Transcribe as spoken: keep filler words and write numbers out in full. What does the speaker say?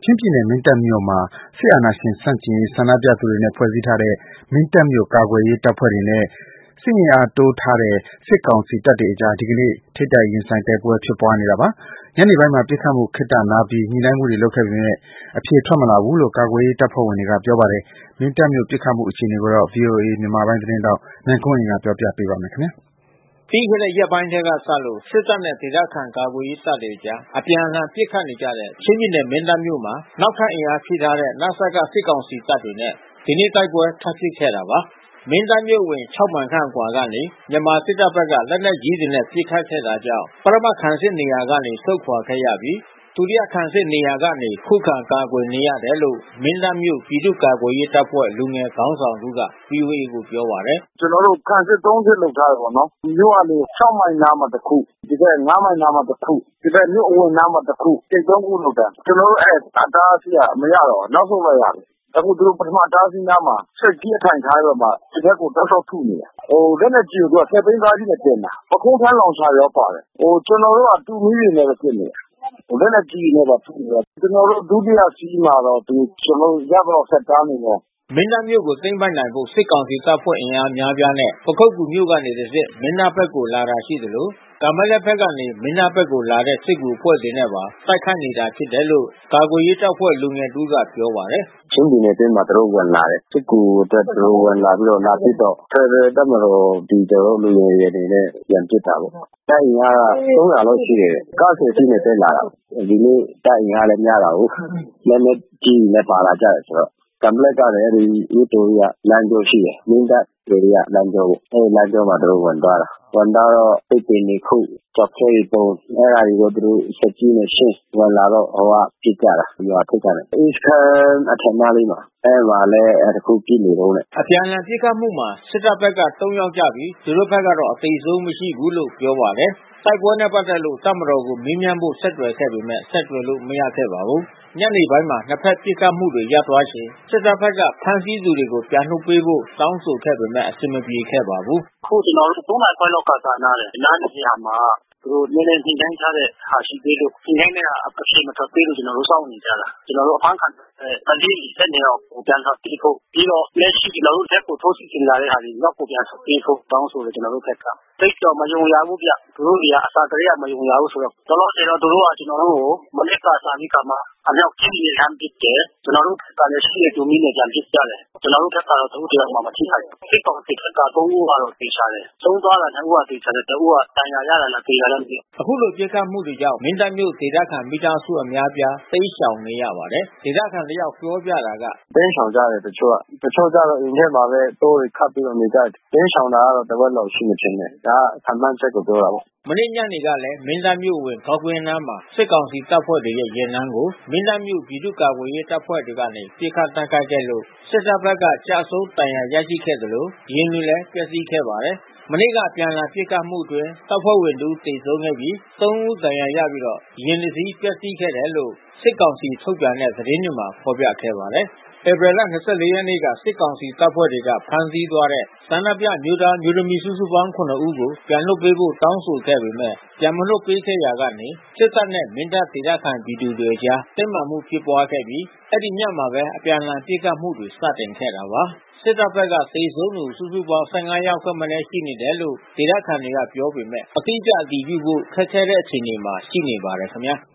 ချင်းပြည်နယ်မင်းတပ်မြို့မှာ စစ်အာဏာရှင်ဆန့်ကျင်ရေးဆန္ဒပြသူတွေနဲ့ဖွဲ့စည်းထားတဲ့ မင်းတပ်မြို့ကာကွယ်ရေးတပ်ဖွဲ့တွေနဲ့ စစ်အင်အားတိုးထားတဲ့ စစ်ကောင်စီတပ်တွေအကြား ဒီကနေ့ ထိပ်တိုက်ရင်ဆိုင်တိုက်ပွဲဖြစ်ပွားနေတာပါ။ ညနေပိုင်းမှာ ပစ်ခတ်မှုခေတ္တနားပြီး ညှိနှိုင်းမှုတွေလုပ်ခဲ့ပေမဲ့ အဖြေထွက်မလာဘူးလို့ ကာကွယ်ရေးတပ်ဖွဲ့ဝင်တွေက ပြောပါတယ်။ မင်းတပ်မြို့ပစ်ခတ်မှုအခြေအနေကို ဗွီအိုအေမြန်မာပိုင်းသတင်းထောက် နိုင်ကွန်းအိန်က ပြောပြပေးပါမယ်။ပြီးခဲ့တဲ့ရက်ပိုင်းထဲကစလို့ စစ်တပ်နဲ့ဒေသခံကာကွယ်ရေးတပ်တွေအကြား အပြန်အလှန်ပစ်ခတ်နေကြတဲ့ ချင်းပြည်နယ်မင်းတပ်မြို့မှာ နောက်ထပ်အင်အားဖြည့်ထားတဲ့ နစကစစ်ကောင်စီတပ်တွေနဲ့ ဒီနေ့တိုက်ပွဲထပ်ဖြစ်ခဲ့တာပါ။ မင်းတပ်မြို့အဝင် ၆ မိုင်ခန့်အကွာကနေ မြန်မာစစ်တပ်ဘက်က လက်နက်ကြီးတွေနဲ့ပစ်ခတ်ခဲ့တာကြောင့် ပထမခံစစ်နေရာကနေ ဆုတ်ခွာခဲ့ရပြီး ဒုတိယခံစစ်နေရာကနေ ခုခံကာကွယ်နေရတယ်လို့ မင်းတပ်မြို့ပြည်သူ့ကာကွယ်ရေးတပ်ဖွဲ့ လူငယ်ခေါင်းဆောင်တဦးက ဗွီအိုအေကိုပြောပါတယ်။ “ကျွန်တော်တို့ခံစစ် သုံး စစ်လုပ်ထားတယ်ပေါ့နော်။ မြို့ကနေ ၆ မိုင်နားမှာတခု။ ဒီဘက် ၅ မိုင်နားမှာတခု။ ဒီဘက်မြို့အဝင်နားမှာတခု။ ဂိတ် သုံး ခုလုပ်တယ်။ ကျွန်တော်တို့အဲအတားအဆီးကမရတော့ဘူး။ နောက်ဆုတ်လိုက်ရတယ်။ အခုသူတို့ပထမတားအဆီးနားမှာ ဆက်ကြီးအထိုင်ချပြီးတော့မှ ဒီဘက်ကိုတောက်လျှောက်ထုနေတာ။ လက်နက်ကြီးကိုသူကစက်ဘီးကားကြီးနဲ့တင်တာ။ ပုခုံးထမ်းလောင်ချာရောပါတယ်။ ကျွန်တော်တို့ကတူမီးတွေနဲ့ပဲပစ်နေတာ။ လက်နက်ကြီးတွေနဲ့ပါထုနေတာ။ ကျွန်တော်တို့ဒုတိယစီးမှာတော့ ကျွန်တော်တို့ရသလောက်ဆက်တားနေတယ်။ ” မင်းတပ်မြို့ကိုသိမ်းပိုက်နိုင်ဖို့ စစ်ကောင်စီတပ်ဖွဲ့အင်အားအများအပြားနဲ့ ပခုက္ကူမြို့ကနေတဆင့် မင်းတပ်ဘက်ကိုလာတာရှိသလို ကန်ပက်လက်ဘက်ကနေ မင်းတပ်ဘက်ကိုလာတဲ့ စစ်ကူအဖွဲ့တွေနဲ့ပါ တိုက်ခိုက်နေတာဖြစ်တယ်လို့ ကာကွယ်ရေးတပ်ဖွဲ့လူငယ်တဦးကပြောပါတယ်။ “ချင်းပြည်နယ်အတွင်းမှာသူတို့ဝင်လာတယ်။ စစ်ကူအတွက်သူတို့ဝင်လာပြီးတော့လာပစ်တော့ ဖက်ဒရယ်တပ်မတော်ဒီကျွန်တော်တို့လူငယ်တွေအနေနဲ့ပြန်ပစ်တာပေါ့။ တပ်အင်အားက သုံးရာ လောက်ရှိတယ်။ ကား ဆယ် စီးနဲ့တက်လာတာ။ ဒီနေ့တပ်အင်အားလဲများတာကိုး။ လက်နက်ကြီးတွေလဲပါလာကြတယ်ဆိုတော့။ ကန်ပက်လက်ကနေအဲဒီဝတ်တော်ရလမ်းကြောရှိတယ်။ မင်းတပ်ဧရိယာလမ်းကြောပေါ့။ အဲဒီလမ်းကြောမှာသူတို့ဝင်သွားတာ။ ဝင်သွားတော့သစ်ပင်တွေခုတ်။ ကျောက်ခဲတွေပုံ။ အဲတာတွေကိုသူတို့စက်ကြီးနဲ့ရှင်း။ ဝင်လာတော့ဟိုကပစ်ကြတာ။ ရွာထိပ်ကနေ။ ရဲစခန်းအထက်နားလေးမှာ။ အဲဒီမှာလဲတခုပစ်နေတုန်းတဲ့။” အပြန်အလှန်ပစ်ခတ်မှုမှာ စစ်တပ်ဘက်က သုံး ယောက်ကျပြီး သူတို့ဘက်ကတော့ အသေဆုံးမရှိဘူးလို့ပြောပါတယ်။ တိုက်ပွဲနဲ့ပတ်သက်လို့ တပ်မတော်ကိုမေးမြန်းဖို့ဆက်သွယ်ခဲ့ပေမဲ့ ဆက်သွယ်လို့မရခဲ့ပါဘူး။ ညနေပိုင်းမှာ နှစ်ဘက်ပစ်ခတ်မှုတွေရပ်သွားချိန် စစ်တပ်ဘက်က ဖမ်းဆီးသူတွေကိုပြန်လွှတ်ပေးဖို့ တောင်းဆိုခဲ့ပေမဲ့ အဆင်မပြေခဲ့ပါဘူး။ “အခုကျွန်တော်တို့ သုံး နာရီခွဲလောက်ကစာနားတယ်။ နားတဲ့နေရာမှာ သူတို့နည်းနည်းညှိနှိုင်းထားတဲ့ဟာရှိသေးလို့ ညှိနှိုင်းတဲ့ဟာအဖြေမထွက်သေးလို့ကျွန်တော်တို့စောင့်နေကြတာ။ ကျွန်တော်တို့အဖမ်းခံထားရတဲ့ ကလေး ၁၂ ယောက်ကိုပြန်လွှတ်ပေးဖို့။ ပြီးတော့လက်ရှိကျွန်တော်တို့ဘက်ကိုထိုးစစ်ဆင်လာတဲ့ဟာတွေ မြောက်ကိုပြန်ဆုတ်ပေးဖို့တောင်းဆိုတယ်ကျွန်တော်တို့ဘက်က။ သိပ်တော့မယုံရဘူးဗျ။ သူတို့တွေကအစကတည်းကမယုံရဘူးဆိုတော့။ လောလောဆယ်တော့သူတို့ကကျွန်တော်တို့ကို မနက်ကစပြီးခါမှ အမြောက်ကြီးတွေနဲ့လှမ်းပစ်တယ်။ ကျွန်တော်တို့ဘက်ကလဲရှိတဲ့တူမီးနဲ့ပြန်ပစ်ကြတယ်။ ကျွန်တော်တို့ဘက်ကတော့တဦးတယောက်မှမထိခိုက်ဘူး။ စစ်ကောင်စီဘက်က သုံး ဦးကတော့သေချာတယ်။ ဆုံးသွားတာ နှစ် ဦးကသေချာတယ်။ တဦးကဒဏ်ရာရတာလားသေတာလားမသိဘူး။” အခုလိုပစ်ခတ်မှုတွေကြောင့် မင်းတပ်မြို့ဒေသခံမိသားစုအများအပြား တိမ်းရှောင်နေရပါတယ်။ ဒေသခံတယောက်ပြောပြတာကတိမ်းရှောင်ကြတယ်တချို့က။ တချို့ကျတော့အိမ်ထဲမှာပဲတောတွေခတ်ပြီးတော့နေကြတယ်။ တိမ်းရှောင်တာကတော့တဝက်လောက်ရှိမယ်ထင်တယ်။ ဒါကခန့်မှန်းချက်ကိုပြောတာပေါ့။ မနေ့ညနေကလည်း မင်းတပ်မြို့အဝင်ဂေါက်ကွင်းအနားမှာ စစ်ကောင်စီတပ်ဖွဲ့တွေရဲ့ယာဉ်တန်းကို မင်းတပ်မြို့ပြည်သူ့ကာကွယ်ရေးတပ်ဖွဲ့တွေကနေ ပစ်ခတ်တိုက်ခိုက်ခဲ့လို့ စစ်တပ်ဘက်က ကျဆုံးဒဏ်ရာရရှိခဲ့သလို ယာဉ်တွေလည်းပျက်စီးခဲ့ပါတယ်။ မနေ့ကအပြန်အလှန်ပစ်ခတ်မှုအတွင်း တပ်ဖွဲ့ဝင်တဦးသေဆုံးခဲ့ပြီး သုံး ဦးဒဏ်ရာရပြီးတော့ ယာဉ်တစီးပျက်စီးခဲ့တယ်လို့ စစ်ကောင်စီထုတ်ပြန်တဲ့သတင်းတွေမှာဖော်ပြခဲ့ပါတယ်။ ဧပြီလ ၂၄ ရက်နေ့က စစ်ကောင်စီတပ်ဖွဲ့တွေကဖမ်းဆီးသွားတဲ့ ဆန္ဒပြအမျိုးသား၊ အမျိုးသမီးစုစုပေါင်း ခုနစ် ဦးကို ပြန်လွှတ်ပေးဖို့တောင်းဆိုခဲ့ပေမဲ့ ပြန်မလွှတ်ပေးခဲ့ရာကနေ စစ်တပ်နဲ့မင်းတပ်ဒေသခံပြည်သူတွေအကြား တင်းမာမှုဖြစ်ပွားခဲ့ပြီး အဲဒီညမှာပဲ အပြန်အလှန်ပစ်ခတ်မှုတွေစတင်ခဲ့တာပါ။ စစ်တပ်ဘက်ကသေဆုံးသူစုစုပေါင်း ၁၅ ယောက်ထက်မနည်းရှိနေတယ်လို့ ဒေသခံတွေကပြောပေမဲ့ အတိအကျအတည်ပြုဖို့ခက်ခဲတဲ့အခြေအနေမှာရှိနေပါတယ်ခင်ဗျာ။